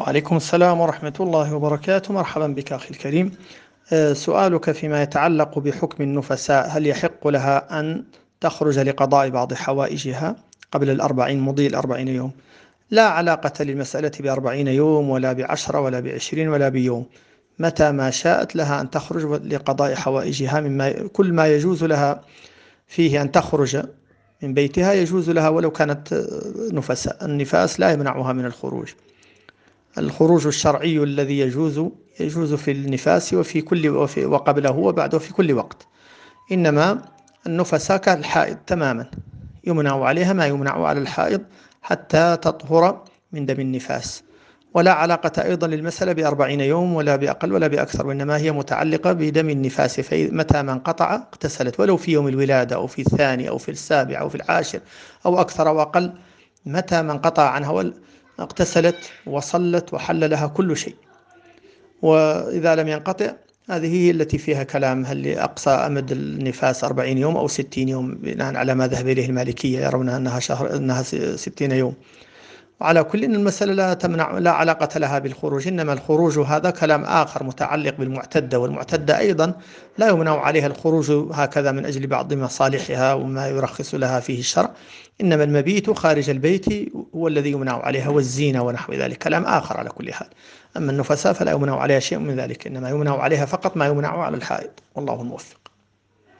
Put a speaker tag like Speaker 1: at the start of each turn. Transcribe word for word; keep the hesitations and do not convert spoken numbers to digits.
Speaker 1: وعليكم السلام ورحمة الله وبركاته. مرحبا بك أخي الكريم. آه، سؤالك فيما يتعلق بحكم النفساء، هل يحق لها أن تخرج لقضاء بعض حوائجها قبل الأربعين مضي الأربعين يوم؟ لا علاقة للمسألة بأربعين يوم ولا بعشرة ولا بعشرين ولا بيوم. متى ما شاءت لها أن تخرج لقضاء حوائجها، مما كل ما يجوز لها فيه أن تخرج من بيتها يجوز لها ولو كانت آه، نفساء. النفاس لا يمنعها من الخروج. الخروج الشرعي الذي يجوز يجوز في النفاس وفي كل وفي وقبله وبعده في كل وقت. إنما النفساء كالحائض تماما، يمنع عليها ما يمنع على الحائض حتى تطهر من دم النفاس. ولا علاقة أيضا للمسألة بأربعين يوم ولا بأقل ولا بأكثر، وإنما هي متعلقة بدم النفاس، فمتى ما انقطع اغتسلت، ولو في يوم الولادة أو في الثاني أو في السابع أو في العاشر أو أكثر أو أقل. متى ما انقطع عنها اغتسلت وصلت وحل لها كل شيء. وإذا لم ينقطع، هذه هي التي فيها كلام، هل أقصى أمد النفاس أربعين يوم أو ستين يوم، بناء على ما ذهب إليه المالكية، يرون أنها شهر أنها ستين يوم. وعلى كل إن المسألة لا تمنع، لا علاقة لها بالخروج، إنما الخروج هذا كلام آخر متعلق بالمعتدة، والمعتدة أيضا لا يمنع عليها الخروج هكذا من أجل بعض مصالحها وما يرخص لها فيه الشرع. إنما المبيت خارج البيت هو الذي يمنع عليها، والزينة ونحو ذلك كلام آخر على كل حال. أما النفساء فلا يمنع عليها شيء من ذلك، إنما يمنع عليها فقط ما يمنع على الحائض، والله الموفق.